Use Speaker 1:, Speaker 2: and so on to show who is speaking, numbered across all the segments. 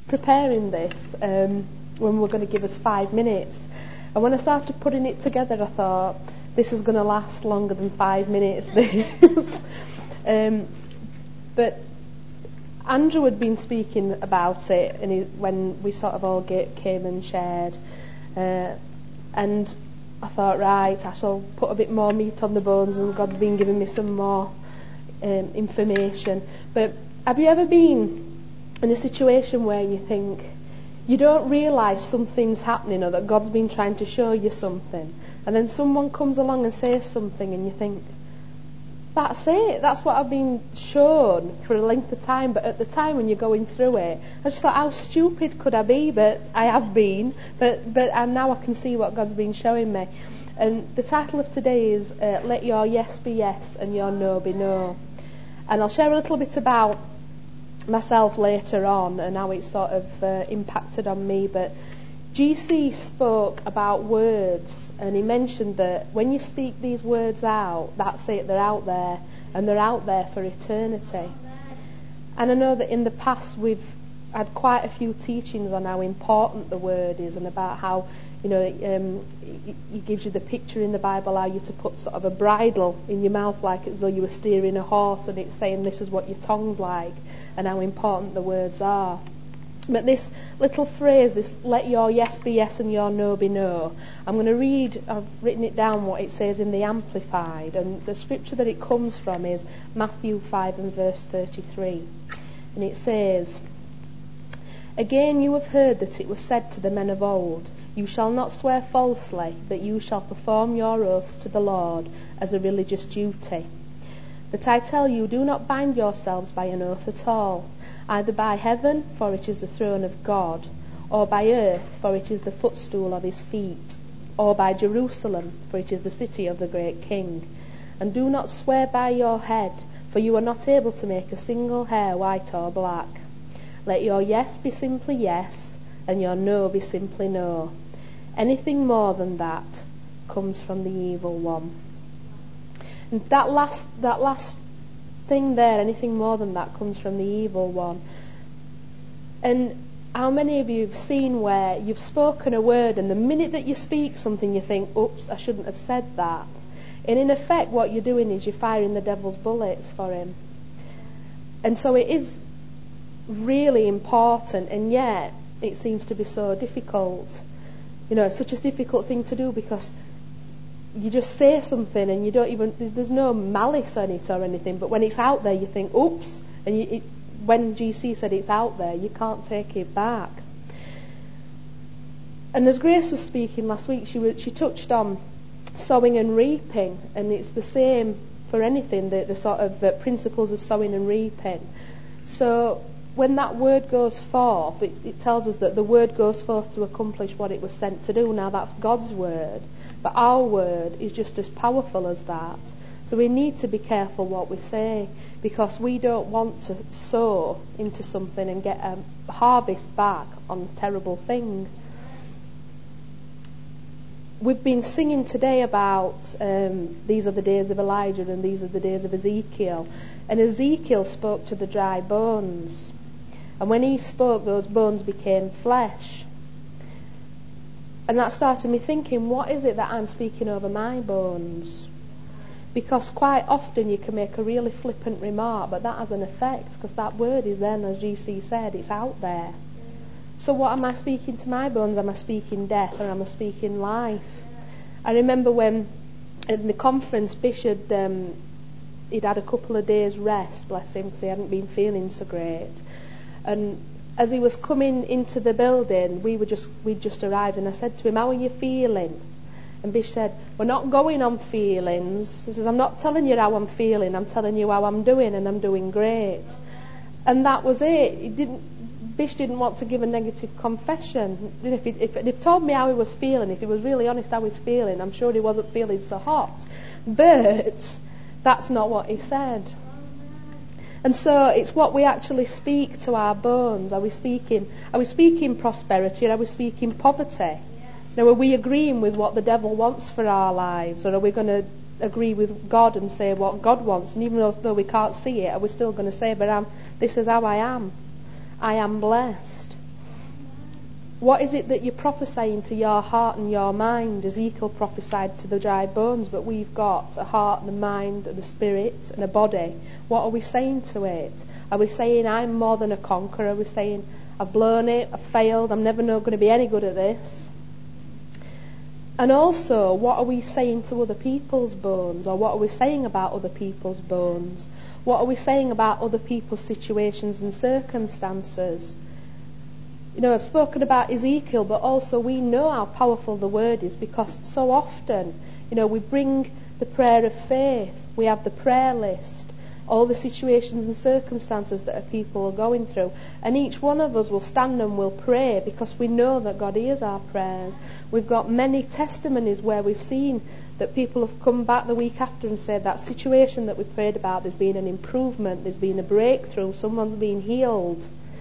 Speaker 1: preparing this, when we're going to give us 5 minutes, and when I started putting it together, I thought, this is going to last longer than 5 minutes, but Andrew had been speaking about it when we sort of all came and shared, and I thought, right, I shall put a bit more meat on the bones, and God's been giving me some more information. But have you ever been in a situation where you think you don't realise something's happening, or that God's been trying to show you something, and then someone comes along and says something and you think, that's it, that's what I've been shown for a length of time, but at the time when you're going through it, I just thought, how stupid could I be? But I have been, but now I can see what God's been showing me. And the title of today is Let Your Yes Be Yes and Your No Be No. And I'll share a little bit about myself later on and how it sort of impacted on me, but GC spoke about words, and he mentioned that when you speak these words out, that's it, they're out there, and they're out there for eternity. And I know that in the past we've had quite a few teachings on how important the word is, and about how, you know, it gives you the picture in the Bible how you're to put sort of a bridle in your mouth, like as though you were steering a horse, and it's saying this is what your tongue's like, and how important the words are. But this little phrase, this let your yes be yes and your no be no, I'm going to read, I've written it down what it says in the Amplified, and the scripture that it comes from is Matthew 5 and verse 33. And it says, "Again you have heard that it was said to the men of old, you shall not swear falsely, but you shall perform your oaths to the Lord as a religious duty. But I tell you, do not bind yourselves by an oath at all, either by heaven, for it is the throne of God, or by earth, for it is the footstool of his feet, or by Jerusalem, for it is the city of the great King. And do not swear by your head, for you are not able to make a single hair white or black. Let your yes be simply yes, and your no be simply no. Anything more than that comes from the evil one." And that last thing there, anything more than that comes from the evil one. And how many of you have seen where you've spoken a word, and the minute that you speak something you think, oops, I shouldn't have said that. And in effect what you're doing is you're firing the devil's bullets for him. And so it is really important, and yet it seems to be so difficult. You know, it's such a difficult thing to do, because you just say something and you don't even, there's no malice on it or anything, but when it's out there you think, oops, and when GC said it's out there, you can't take it back. And as Grace was speaking last week, she touched on sowing and reaping, and it's the same for anything, the sort of principles of sowing and reaping. So when that word goes forth, it tells us that the word goes forth to accomplish what it was sent to do. Now that's God's word, but our word is just as powerful as that. So we need to be careful what we say, because we don't want to sow into something and get a harvest back on a terrible thing. We've been singing today about these are the days of Elijah and these are the days of Ezekiel. And Ezekiel spoke to the dry bones. And when he spoke, those bones became flesh. And that started me thinking, what is it that I'm speaking over my bones? Because quite often you can make a really flippant remark, but that has an effect, because that word is then, as GC said, it's out there. So what am I speaking to my bones? Am I speaking death, or am I speaking life? I remember when in the conference Bish he'd had a couple of days rest, bless him, because he hadn't been feeling so great. And as he was coming into the building, we'd just arrived, and I said to him, "How are you feeling?" And Bish said, "We're not going on feelings." He says, "I'm not telling you how I'm feeling, I'm telling you how I'm doing, and I'm doing great." And that was it. Bish didn't want to give a negative confession. If he'd told me how he was feeling, if he was really honest how he's feeling, I'm sure he wasn't feeling so hot. But that's not what he said. And so it's what we actually speak to our bones. Are we speaking prosperity, or are we speaking poverty? Now, are we agreeing with what the devil wants for our lives, or are we going to agree with God and say what God wants? And even though we can't see it, are we still going to say, but this is how I am. I am blessed. What is it that you're prophesying to your heart and your mind? Ezekiel prophesied to the dry bones, but we've got a heart and a mind and a spirit and a body. What are we saying to it? Are we saying, I'm more than a conqueror? Are we saying, I've blown it, I've failed, I'm never going to be any good at this? And also, what are we saying to other people's bones? Or what are we saying about other people's bones? What are we saying about other people's situations and circumstances? You know, I've spoken about Ezekiel, but also we know how powerful the word is, because so often, you know, we bring the prayer of faith, we have the prayer list, all the situations and circumstances that people are going through, and each one of us will stand and will pray because we know that God hears our prayers. We've got many testimonies where we've seen that people have come back the week after and said that situation that we prayed about, there's been an improvement, there's been a breakthrough, someone's been healed.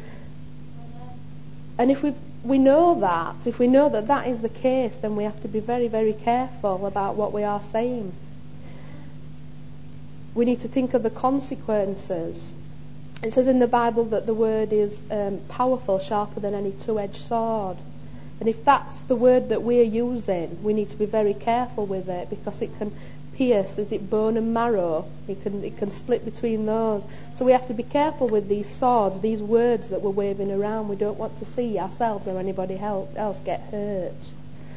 Speaker 1: And if we know that, if we know that that is the case, then we have to be very, very careful about what we are saying. We need to think of the consequences. It says in the Bible that the word is powerful, sharper than any two-edged sword. And if that's the word that we're using, we need to be very careful with it, because it can pierce, is it bone and marrow? It can split between those. So we have to be careful with these swords, these words that we're waving around. We don't want to see ourselves or anybody else get hurt.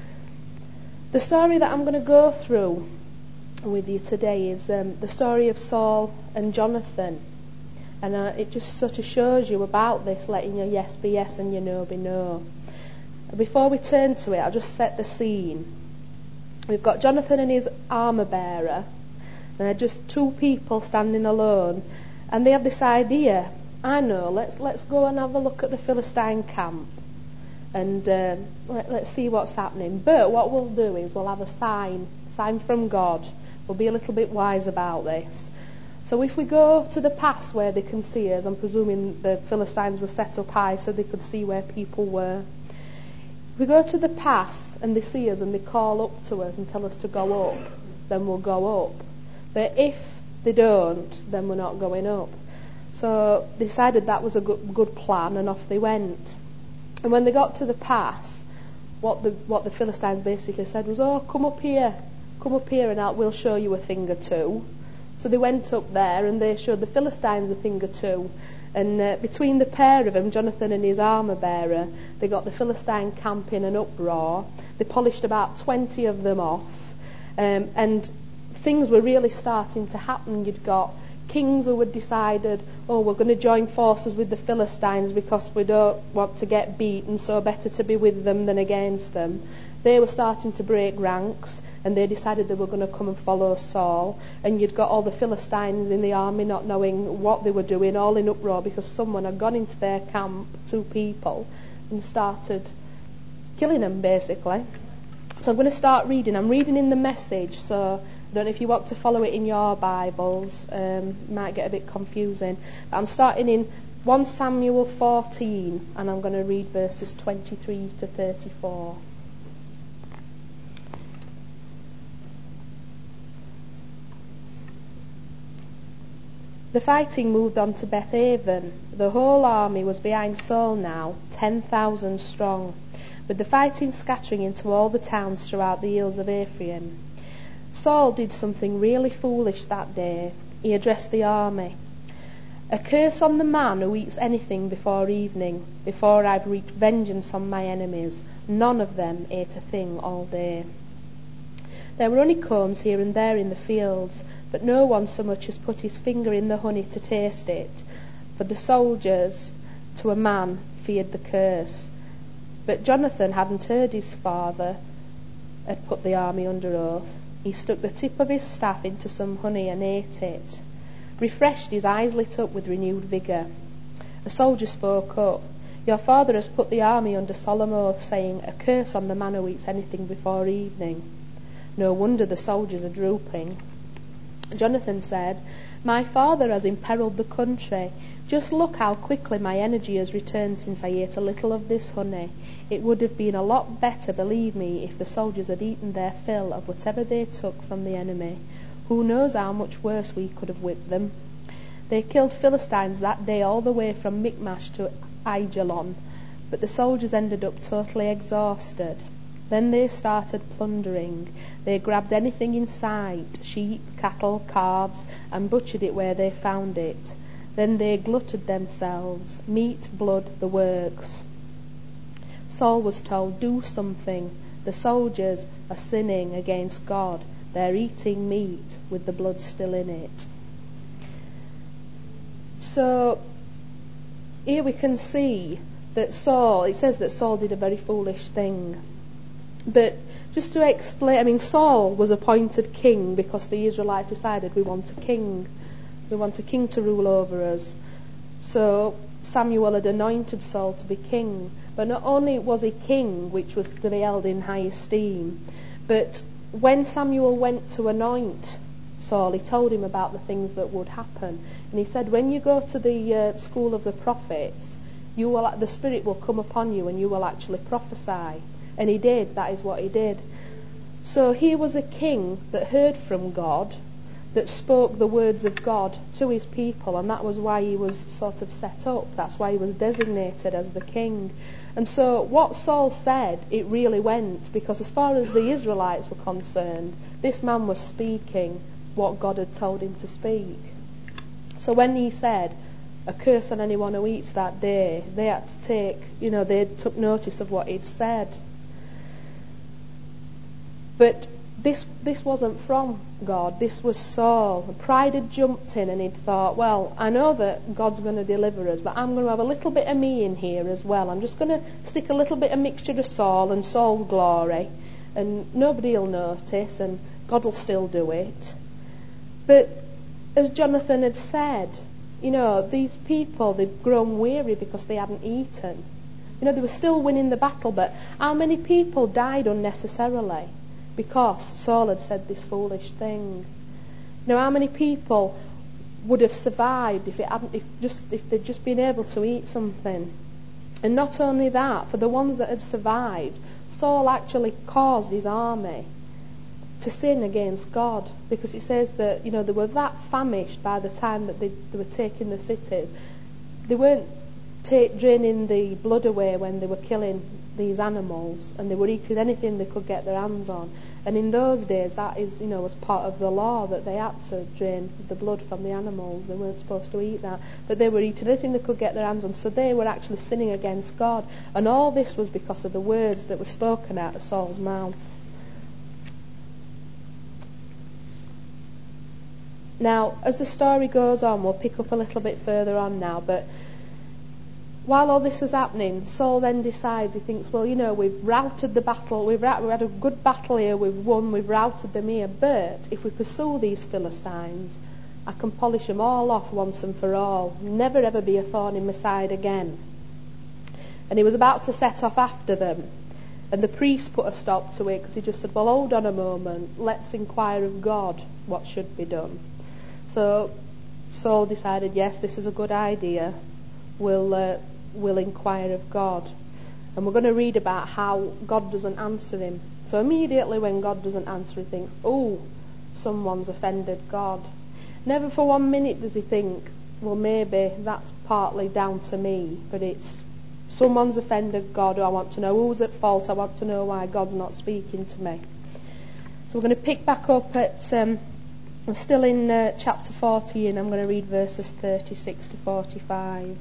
Speaker 1: The story that I'm going to go through with you today is the story of Saul and Jonathan. And it just sort of shows you about this, letting your yes be yes and your no be no. Before we turn to it, I'll just set the scene. We've got Jonathan and his armour bearer. They're just two people standing alone, and they have this idea. I know, let's go and have a look at the Philistine camp, and let's see what's happening. But what we'll do is we'll have a sign from God. We'll be a little bit wise about this. So if we go to the pass where they can see us, I'm presuming the Philistines were set up high so they could see where people were. If we go to the pass and they see us and they call up to us and tell us to go up, then we'll go up. But if they don't, then we're not going up. So they decided that was a good plan, and off they went. And when they got to the pass, what the Philistines basically said was, oh, come up here and we'll show you a thing or two. So they went up there and they showed the Philistines a thing or two. And between the pair of them, Jonathan and his armour bearer, they got the Philistine camp in an uproar. They polished about 20 of them off. And things were really starting to happen. You'd got kings who had decided, oh, we're going to join forces with the Philistines because we don't want to get beaten, so better to be with them than against them. They were starting to break ranks, and they decided they were going to come and follow Saul. And you'd got all the Philistines in the army not knowing what they were doing, all in uproar because someone had gone into their camp, two people, and started killing them, basically. So I'm going to start reading. I'm reading in the Message, so I don't know if you want to follow it in your Bibles. It might get a bit confusing. But I'm starting in 1 Samuel 14, and I'm going to read verses 23 to 34. The fighting moved on to Bethaven. The whole army was behind Saul now, 10,000 strong, with the fighting scattering into all the towns throughout the hills of Ephraim. Saul did something really foolish that day. He addressed the army. A curse on the man who eats anything before evening, before I've wreaked vengeance on my enemies. None of them ate a thing all day. There were honeycombs here and there in the fields, but no one so much as put his finger in the honey to taste it, for the soldiers, to a man, feared the curse. But Jonathan hadn't heard his father had put the army under oath. He stuck the tip of his staff into some honey and ate it. Refreshed, his eyes lit up with renewed vigour. A soldier spoke up. Your father has put the army under solemn oath, saying, a curse on the man who eats anything before evening. No wonder the soldiers are drooping. Jonathan said, my father has imperilled the country. Just look how quickly my energy has returned since I ate a little of this honey. It would have been a lot better, believe me, if the soldiers had eaten their fill of whatever they took from the enemy. Who knows how much worse we could have whipped them. They killed Philistines that day all the way from Michmash to Aijalon. but the soldiers ended up totally exhausted. Then they started plundering. They grabbed anything in sight, sheep, cattle, calves, and butchered it where they found it. Then they glutted themselves, meat, blood, the works. Saul was told, do something. The soldiers are sinning against God. They're eating meat with the blood still in it. So here we can see that Saul, it says that Saul did a very foolish thing. But just to explain, Saul was appointed king because the Israelites decided we want a king. We want a king to rule over us. So Samuel had anointed Saul to be king. But not only was he king, which was to be held in high esteem, but when Samuel went to anoint Saul, he told him about the things that would happen. And he said, when you go to the school of the prophets, the Spirit will come upon you and you will actually prophesy. And he did. That is what he did. So he was a king that heard from God, that spoke the words of God to his people, and that was why he was sort of set up. That's why he was designated as the king. And so what Saul said, it really went, because as far as the Israelites were concerned, this man was speaking what God had told him to speak. So when he said, a curse on anyone who eats that day, they had to they took notice of what he'd said. But this wasn't from God. This was Saul. Pride had jumped in and he'd thought, well, I know that God's going to deliver us, but I'm going to have a little bit of me in here as well. I'm just going to stick a little bit of mixture of Saul and Saul's glory, and nobody will notice, and God will still do it. But as Jonathan had said, these people, they'd grown weary because they hadn't eaten. They were still winning the battle, but how many people died unnecessarily because Saul had said this foolish thing? How many people would have survived if they'd just been able to eat something? And not only that, for the ones that had survived, Saul actually caused his army to sin against God, because it says that they were that famished by the time that they were taking the cities. They weren't draining the blood away when they were killing these animals, and they were eating anything they could get their hands on. And in those days, that was part of the law, that they had to drain the blood from the animals. They weren't supposed to eat that, but they were eating anything they could get their hands on. So they were actually sinning against God, and all this was because of the words that were spoken out of Saul's mouth. Now, as the story goes on, we'll pick up a little bit further on now, but while all this is happening, Saul then decides, he thinks, well, we've routed the battle, we've had a good battle here, we've won, we've routed them here, but if we pursue these Philistines, I can polish them all off once and for all, never ever be a thorn in my side again. And he was about to set off after them, and the priest put a stop to it, because he just said, well, hold on a moment, let's inquire of God what should be done. So Saul decided, yes, this is a good idea. We'll inquire of God. And we're going to read about how God doesn't answer him. So immediately when God doesn't answer, he thinks, oh, someone's offended God. Never for 1 minute does he think, well, maybe that's partly down to me, but it's someone's offended God. I want to know who's at fault. I want to know why God's not speaking to me. So we're going to pick back up at... I'm still in chapter 14. I'm going to read verses 36 to 45.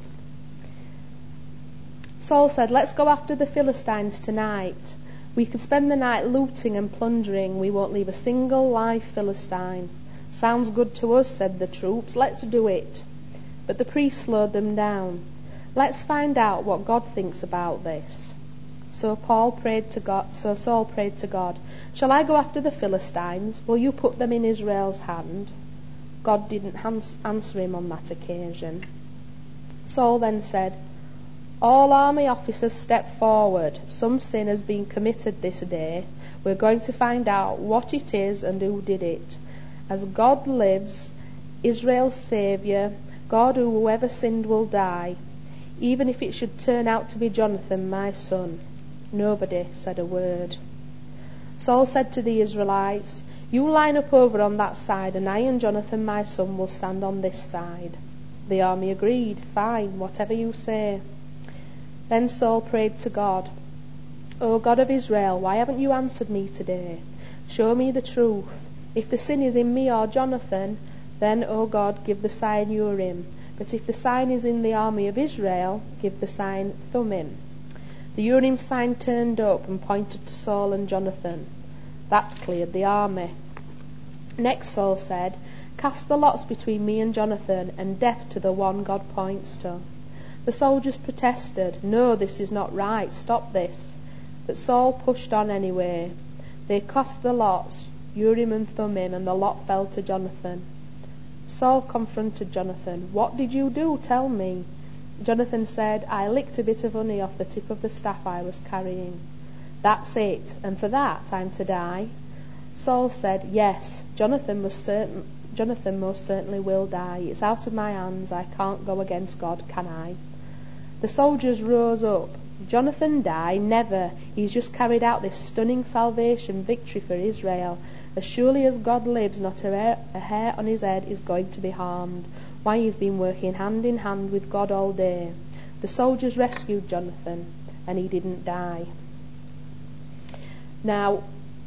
Speaker 1: Saul said, let's go after the Philistines tonight. We can spend the night looting and plundering. We won't leave a single live Philistine. Sounds good to us, said the troops. Let's do it. But the priest slowed them down. Let's find out what God thinks about this. So Saul prayed to God, shall I go after the Philistines? Will you put them in Israel's hand? God didn't answer him on that occasion. Saul then said, all army officers step forward. Some sin has been committed this day. We're going to find out what it is and who did it. As God lives, Israel's Saviour, God whoever sinned will die, even if it should turn out to be Jonathan, my son. Nobody said a word. Saul said to the Israelites, you line up over on that side, and I and Jonathan, my son, will stand on this side. The army agreed. Fine, whatever you say. Then Saul prayed to God, O God of Israel, why haven't you answered me today? Show me the truth. If the sin is in me or Jonathan, then, O God, give the sign Urim. But if the sign is in the army of Israel, give the sign Thummim. The Urim sign turned up and pointed to Saul and Jonathan. That cleared the army. Next Saul said, Cast the lots between me and Jonathan, and death to the one God points to. The soldiers protested, No, this is not right, stop this. But Saul pushed on anyway. They cast the lots, Urim and Thummim, and the lot fell to Jonathan. Saul confronted Jonathan. What did you do? Tell me. Jonathan said, I licked a bit of honey off the tip of the staff I was carrying. That's it, and for that I'm to die? Saul said, Yes, Jonathan most certainly will die. It's out of my hands. I can't go against God, can I? The soldiers rose up. Jonathan die? Never. He's just carried out this stunning salvation victory for Israel. As surely as God lives, not a hair on his head is going to be harmed. Why, he's been working hand in hand with God all day. The soldiers rescued Jonathan, and he didn't die. Now,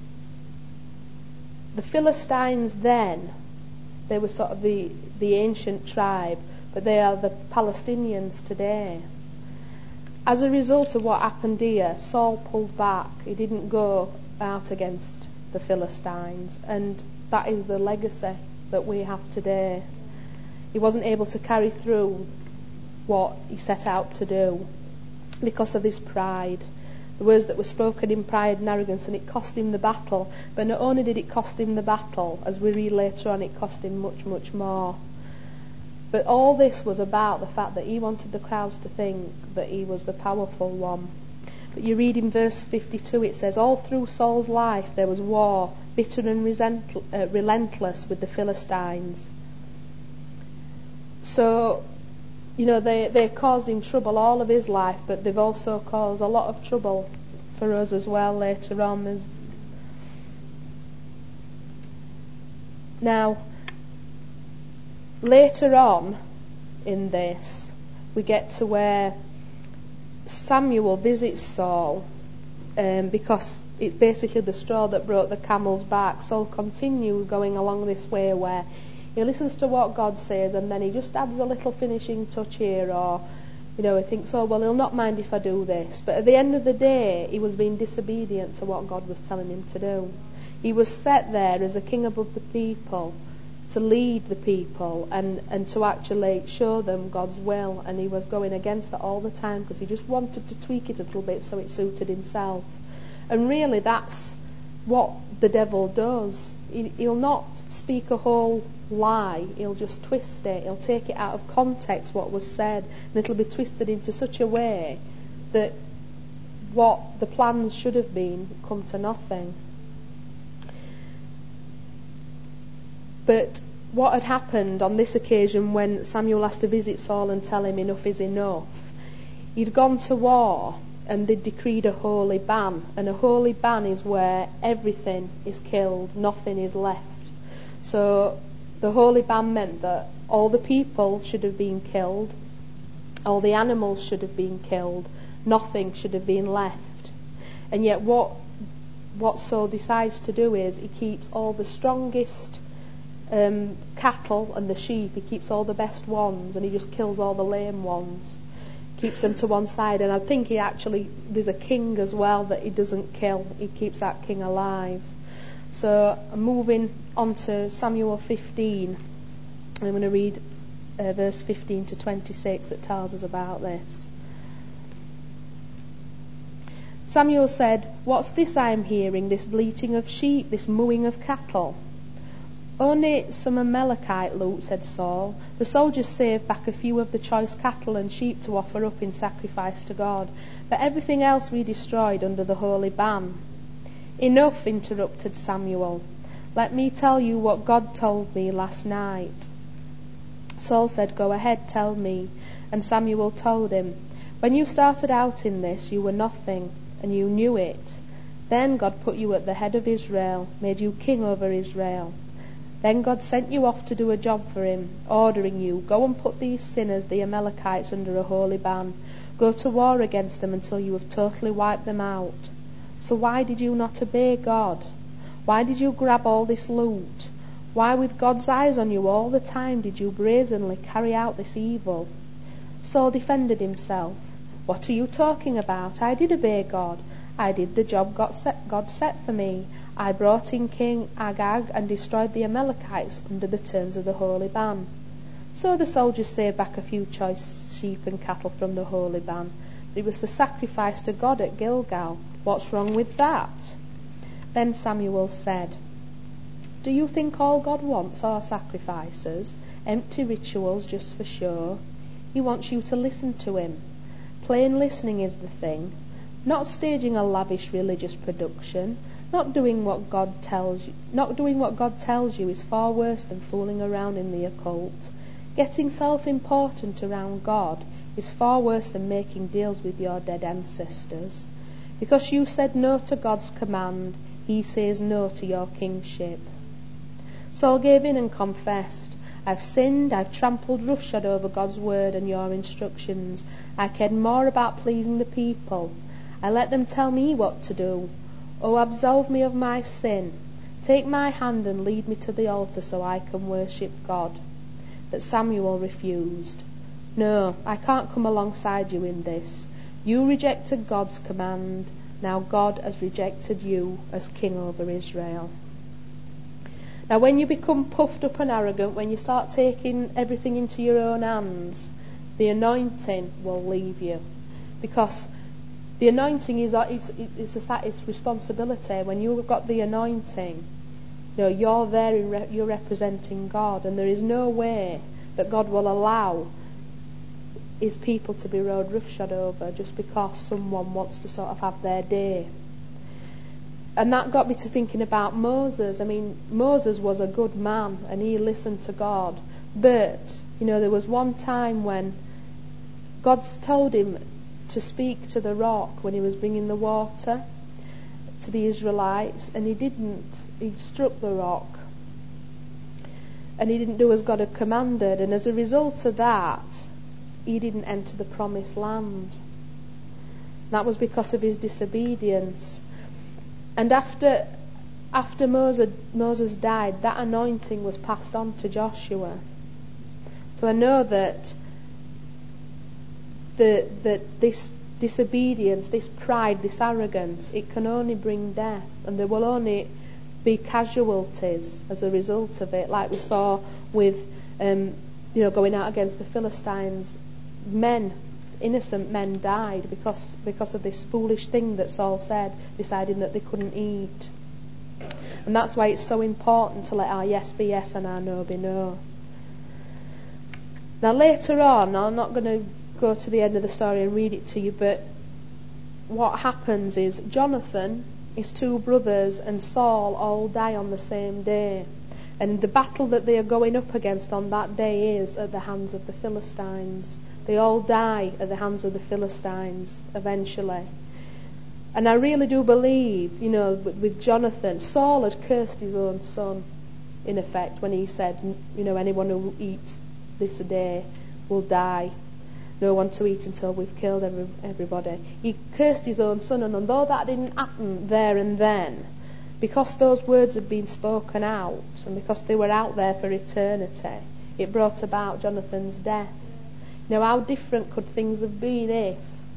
Speaker 1: the Philistines then, they were sort of the ancient tribe, but they are the Palestinians today. As a result of what happened here, Saul pulled back. He didn't go out against the Philistines, and that is the legacy that we have today. He wasn't able to carry through what he set out to do because of his pride. The words that were spoken in pride and arrogance, and it cost him the battle. But not only did it cost him the battle, as we read later on, it cost him much, much more. But all this was about the fact that he wanted the crowds to think that he was the powerful one. But you read in verse 52, it says, All through Saul's life there was war, bitter and relentless with the Philistines. So, you know, they caused him trouble all of his life, but they've also caused a lot of trouble for us as well later on. Now, later on in this, we get to where Samuel visits Saul because it's basically the straw that broke the camel's back. Saul continues going along this way where he listens to what God says, and then he just adds a little finishing touch here, or he thinks, oh well, he'll not mind if I do this. But at the end of the day, he was being disobedient to what God was telling him to do. He was set there as a king above the people, to lead the people and to actually show them God's will, and he was going against that all the time because he just wanted to tweak it a little bit so it suited himself. And really that's what the devil does. He'll not speak a whole lie, he'll just twist it, he'll take it out of context what was said, and it'll be twisted into such a way that what the plans should have been come to nothing. But what had happened on this occasion when Samuel asked to visit Saul and tell him enough is enough, he'd gone to war and they'd decreed a holy ban. And a holy ban is where everything is killed, nothing is left. So the holy ban meant that all the people should have been killed, all the animals should have been killed, nothing should have been left. And yet what Saul decides to do is he keeps all the strongest cattle and the sheep, he keeps all the best ones, and he just kills all the lame ones, keeps them to one side. And I think there's a king as well that he doesn't kill, he keeps that king alive. So I'm moving on to Samuel 15. I'm going to read verse 15 to 26 that tells us about this. Samuel said, "What's this I am hearing, this bleating of sheep, this mooing of cattle?" "Only some Amalekite loot," said Saul. "The soldiers saved back a few of the choice cattle and sheep to offer up in sacrifice to God, but everything else we destroyed under the holy ban." "Enough," interrupted Samuel. "Let me tell you what God told me last night." Saul said, "Go ahead, tell me." And Samuel told him, "When you started out in this, you were nothing, and you knew it. Then God put you at the head of Israel, made you king over Israel. Then God sent you off to do a job for him, ordering you, go and put these sinners, the Amalekites, under a holy ban. Go to war against them until you have totally wiped them out. So why did you not obey God? Why did you grab all this loot? Why, with God's eyes on you all the time, did you brazenly carry out this evil? Saul defended himself. What are you talking about? I did obey God. I did the job God set for me. I brought in King Agag and destroyed the Amalekites under the terms of the holy ban. So the soldiers saved back a few choice sheep and cattle from the holy ban. It was for sacrifice to God at Gilgal. What's wrong with that? Then Samuel said, do you think all God wants are sacrifices, empty rituals just for show? He wants you to listen to him. Plain listening is the thing, not staging a lavish religious production. Not doing what God tells you is far worse than fooling around in the occult. Getting self-important around God is far worse than making deals with your dead ancestors. Because you said no to God's command, he says no to your kingship. Saul gave in and confessed, I've sinned, I've trampled roughshod over God's word and your instructions. I cared more about pleasing the people. I let them tell me what to do. Oh, absolve me of my sin. Take my hand and lead me to the altar so I can worship God. But Samuel refused. No, I can't come alongside you in this. You rejected God's command. Now God has rejected you as king over Israel. Now when you become puffed up and arrogant, when you start taking everything into your own hands, the anointing will leave you. Because the anointing is it's responsibility. When you've got the anointing, you're there, you're representing God, and there is no way that God will allow his people to be rode roughshod over just because someone wants to sort of have their day. And that got me to thinking about Moses. I mean, Moses was a good man and he listened to God. But, there was one time when God told him to speak to the rock when he was bringing the water to the Israelites, and he didn't. He struck the rock. And he didn't do as God had commanded. And as a result of that, he didn't enter the promised land. That was because of his disobedience. And after Moses died, that anointing was passed on to Joshua. So I know that this disobedience, this pride, this arrogance, it can only bring death, and there will only be casualties as a result of it, like we saw with going out against the Philistines. Innocent men died because of this foolish thing that Saul said, deciding that they couldn't eat. And that's why it's so important to let our yes be yes and our no be no. Now later on, I'm not going to go to the end of the story and read it to you, but what happens is Jonathan, his two brothers, and Saul all die on the same day. And the battle that they are going up against on that day is at the hands of the Philistines. They all die at the hands of the Philistines eventually. And I really do believe, with Jonathan, Saul had cursed his own son, in effect, when he said, anyone who eats this day will die. No one to eat until we've killed everybody. He cursed his own son, and although that didn't happen there and then, because those words had been spoken out, and because they were out there for eternity, it brought about Jonathan's death. Now, how different could things have been if,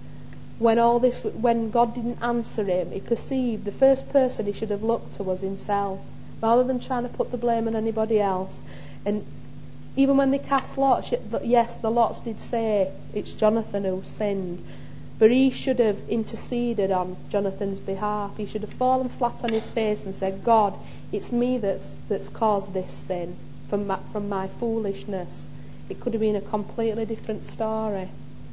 Speaker 1: when God didn't answer him, he perceived the first person he should have looked to was himself, rather than trying to put the blame on anybody else. And even when they cast lots, yes, the lots did say it's Jonathan who sinned, but he should have interceded on Jonathan's behalf. He should have fallen flat on his face and said, God, it's me that's caused this sin from my foolishness. It could have been a completely different story.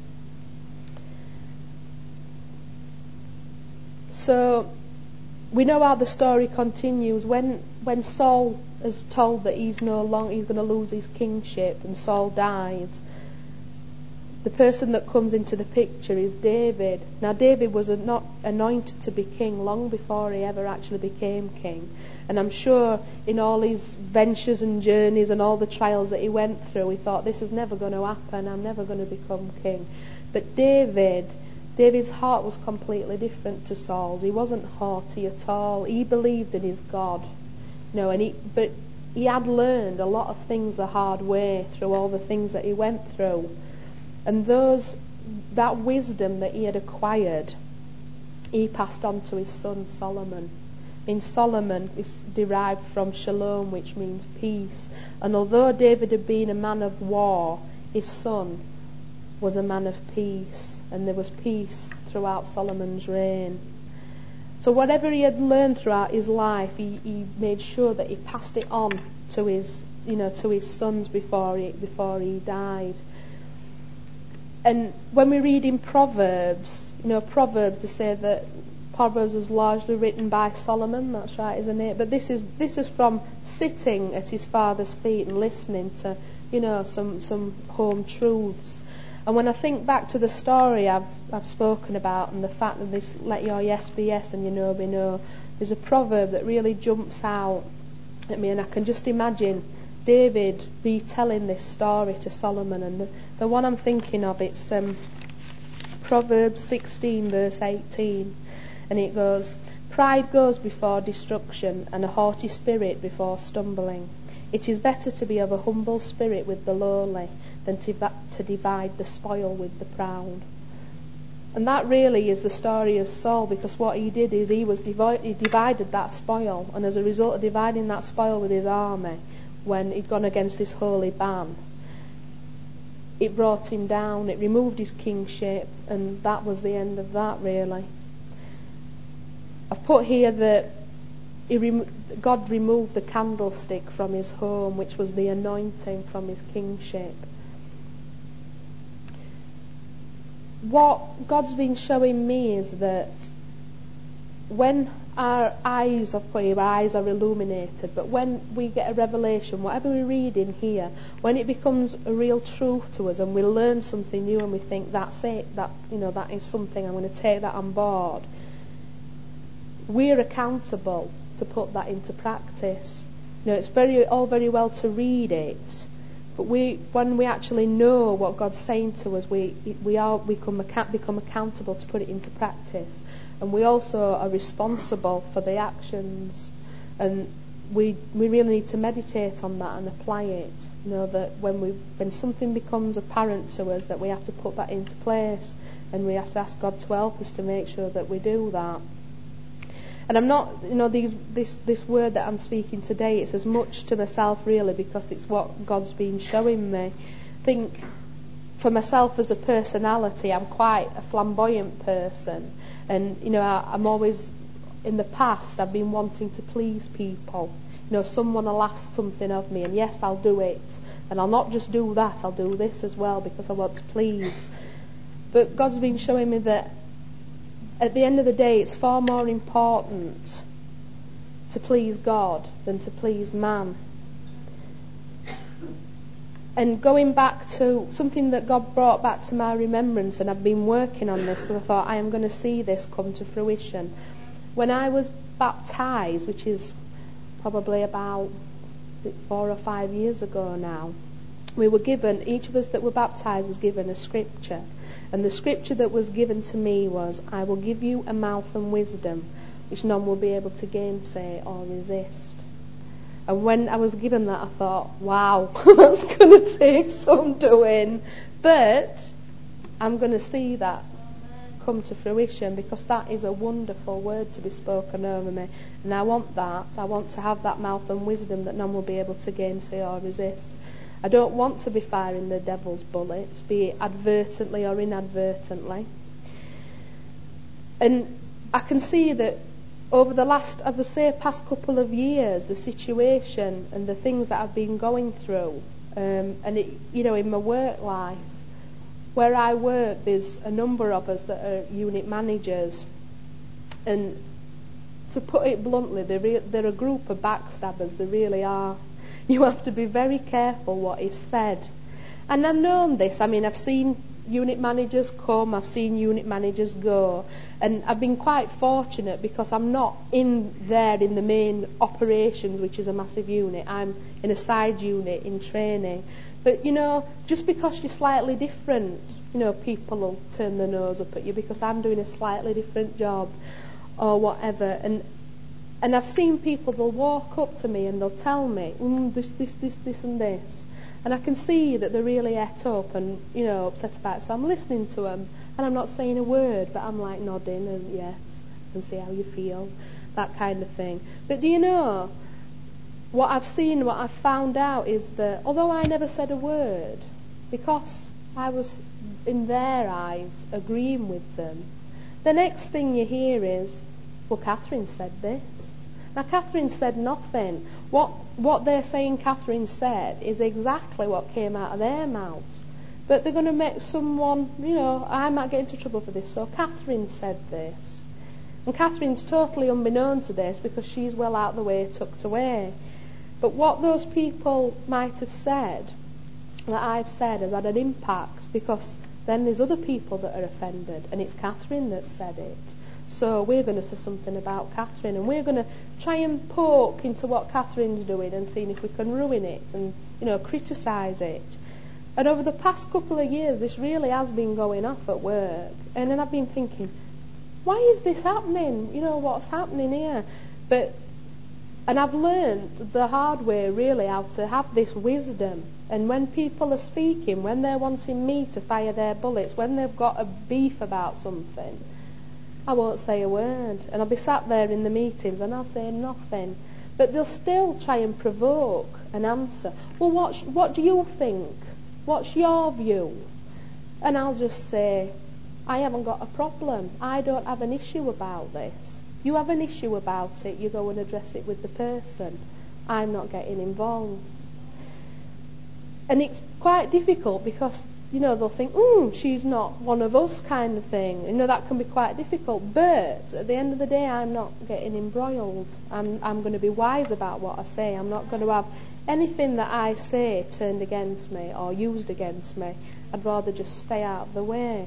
Speaker 1: So we know how the story continues. When Saul is told that he's going to lose his kingship, and Saul died, the person that comes into the picture is David. Now, David was not anointed to be king long before he ever actually became king. And I'm sure in all his ventures and journeys and all the trials that he went through, he thought, this is never going to happen, I'm never going to become king. But David's heart was completely different to Saul's. He wasn't haughty at all. He believed in his God. But he had learned a lot of things the hard way through all the things that he went through. And that wisdom that he had acquired, he passed on to his son Solomon. In Solomon is derived from shalom, which means peace. And although David had been a man of war, his son was a man of peace. And there was peace throughout Solomon's reign. So whatever he had learned throughout his life, he made sure that he passed it on to his sons before he died. And when we read in Proverbs, they say that Proverbs was largely written by Solomon. That's right, isn't it? But this is from sitting at his father's feet and listening to, some home truths. And when I think back to the story I've spoken about, and the fact that this let your yes be yes and your no be no, there's a proverb that really jumps out at me, and I can just imagine David retelling this story to Solomon. And the one I'm thinking of, it's Proverbs 16 verse 18, and it goes, "Pride goes before destruction, and a haughty spirit before stumbling. It is better to be of a humble spirit with the lowly than to divide the spoil with the proud." And that really is the story of Saul, because what he did is he divided that spoil, and as a result of dividing that spoil with his army, when he'd gone against this holy ban, it brought him down, it removed his kingship, and that was the end of that, really. I've put here that God removed the candlestick from his home, which was the anointing from his kingship. What God's been showing me is that when our eyes are illuminated, but when we get a revelation, whatever we read in here, when it becomes a real truth to us and we learn something new and we think, that's it, that is something, I'm going to take that on board, we're accountable to put that into practice. It's all very well to read it, but when we actually know what God's saying to us, we become accountable to put it into practice. And we also are responsible for the actions, and we really need to meditate on that and apply it. That when something becomes apparent to us, that we have to put that into place, and we have to ask God to help us to make sure that we do that. And I'm not, this word that I'm speaking today, it's as much to myself really, because it's what God's been showing me. I think for myself as a personality, I'm quite a flamboyant person, and I'm always, in the past, I've been wanting to please people. Someone will ask something of me, and yes, I'll do it, and I'll not just do that, I'll do this as well because I want to please. But God's been showing me that at the end of the day, it's far more important to please God than to please man. And going back to something that God brought back to my remembrance, and I've been working on this because I thought I am going to see this come to fruition. When I was baptised, which is probably about 4 or 5 years ago now, we were given, each of us that were baptised was given a scripture. And the scripture that was given to me was, "I will give you a mouth and wisdom which none will be able to gainsay or resist." And when I was given that, I thought, wow, that's going to take some doing. But I'm going to see that come to fruition, because that is a wonderful word to be spoken over me. And I want that. I want to have that mouth and wisdom that none will be able to gainsay or resist. I don't want to be firing the devil's bullets, be it advertently or inadvertently. And I can see that over the last, past couple of years, the situation and the things that I've been going through, and in my work life, where I work, there's a number of us that are unit managers, and to put it bluntly, they're a group of backstabbers. They really are. You have to be very careful what is said. And I've known this. I've seen unit managers come, I've seen unit managers go, and I've been quite fortunate because I'm not in the main operations, which is a massive unit. I'm in a side unit in training. But, just because you're slightly different, people will turn their nose up at you because I'm doing a slightly different job or whatever. And I've seen people, they'll walk up to me and they'll tell me, this and this. And I can see that they're really het up and, upset about it. So I'm listening to them and I'm not saying a word, but I'm like nodding and yes, and see how you feel, that kind of thing. But do you know, what I've seen, what I've found out is that although I never said a word, because I was, in their eyes, agreeing with them, the next thing you hear is, well, Catherine said this. Now, Catherine said nothing. What they're saying Catherine said is exactly what came out of their mouths. But they're going to make someone, I might get into trouble for this, so Catherine said this. And Catherine's totally unbeknown to this because she's well out of the way, tucked away. But what those people might have said, that I've said, has had an impact because then there's other people that are offended and it's Catherine that said it. So we're going to say something about Catherine and we're going to try and poke into what Catherine's doing and seeing if we can ruin it and, criticise it. And over the past couple of years, this really has been going off at work. And then I've been thinking, why is this happening? What's happening here? And I've learned the hard way, really, how to have this wisdom. And when people are speaking, when they're wanting me to fire their bullets, when they've got a beef about something, I won't say a word. And I'll be sat there in the meetings and I'll say nothing. But they'll still try and provoke an answer. Well, what do you think? What's your view? And I'll just say, I haven't got a problem. I don't have an issue about this. You have an issue about it, you go and address it with the person. I'm not getting involved. And it's quite difficult because, they'll think, she's not one of us kind of thing. That can be quite difficult. But at the end of the day, I'm not getting embroiled. I'm going to be wise about what I say. I'm not going to have anything that I say turned against me or used against me. I'd rather just stay out of the way.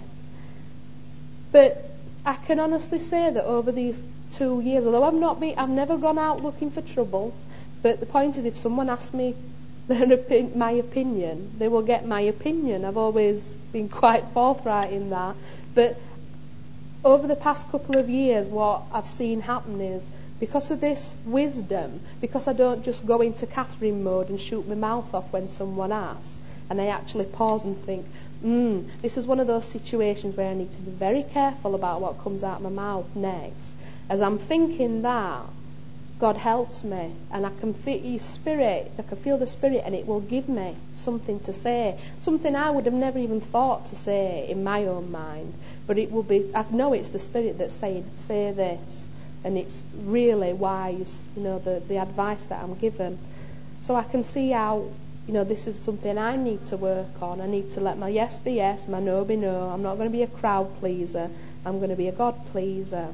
Speaker 1: But I can honestly say that over these 2 years, although I've never gone out looking for trouble, but the point is if someone asks me my opinion, they will get my opinion. I've always been quite forthright in that. But over the past couple of years, what I've seen happen is, because of this wisdom, because I don't just go into Catherine mode and shoot my mouth off when someone asks, and I actually pause and think, this is one of those situations where I need to be very careful about what comes out of my mouth next. As I'm thinking that, God helps me, and I can feel His Spirit, I can feel the Spirit, and it will give me something to say, something I would have never even thought to say in my own mind, but it will be, I know it's the Spirit that's saying, say this, and it's really wise, the advice that I'm given. So I can see how, this is something I need to work on. I need to let my yes be yes, my no be no. I'm not going to be a crowd pleaser, I'm going to be a God pleaser.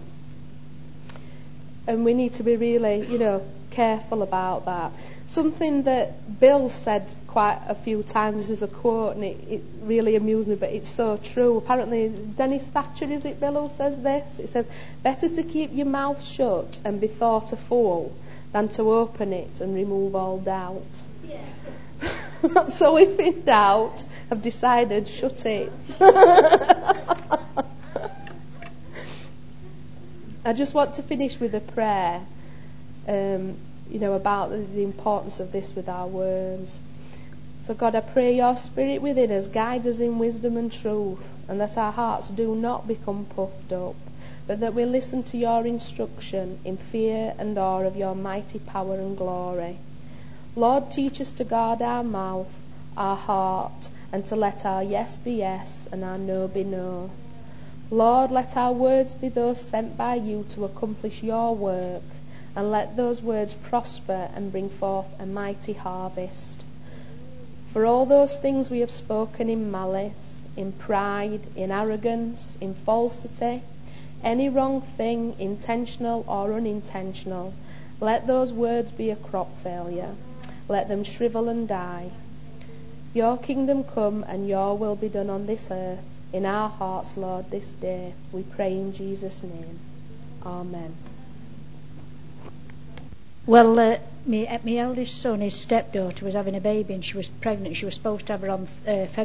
Speaker 1: And we need to be really, careful about that. Something that Bill said quite a few times, this is a quote, and it really amused me, but it's so true. Apparently, Dennis Thatcher, is it, Bill, who says this? It says, better to keep your mouth shut and be thought a fool than to open it and remove all doubt. Yeah. So if in doubt, I've decided, shut it. I just want to finish with a prayer, about the importance of this with our words. So God, I pray your Spirit within us guide us in wisdom and truth, and that our hearts do not become puffed up, but that we listen to your instruction in fear and awe of your mighty power and glory. Lord, teach us to guard our mouth, our heart, and to let our yes be yes and our no be no. Lord, let our words be those sent by you to accomplish your work, and let those words prosper and bring forth a mighty harvest. For all those things we have spoken in malice, in pride, in arrogance, in falsity, any wrong thing, intentional or unintentional, let those words be a crop failure. Let them shrivel and die. Your kingdom come and your will be done on this earth in our hearts, Lord, this day. We pray in Jesus' name. Amen.
Speaker 2: Well, my eldest son, his stepdaughter, was having a baby and she was pregnant. She was supposed to have her on February.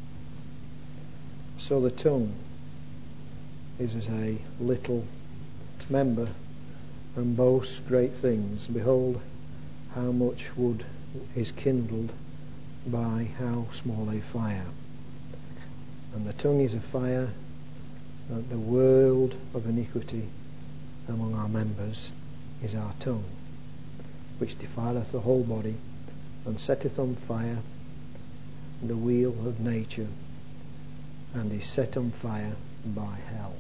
Speaker 3: So the tongue is as a little member and boasts great things. Behold, how much wood is kindled by how small a fire. And the tongue is a fire, and the world of iniquity among our members is our tongue, which defileth the whole body, and setteth on fire the wheel of nature, and is set on fire by hell.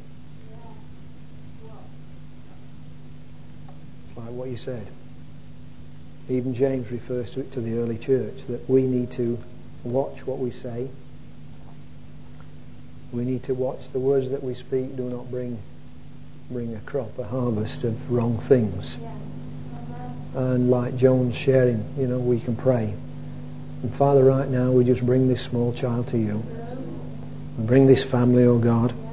Speaker 3: It's like what you said. Even James refers to it to the early church, that we need to watch what we say. We need to watch the words that we speak do not bring a crop, a harvest of wrong things. And like Joan's sharing, we can pray. And Father, right now we just bring this small child to you. And bring this family, oh God.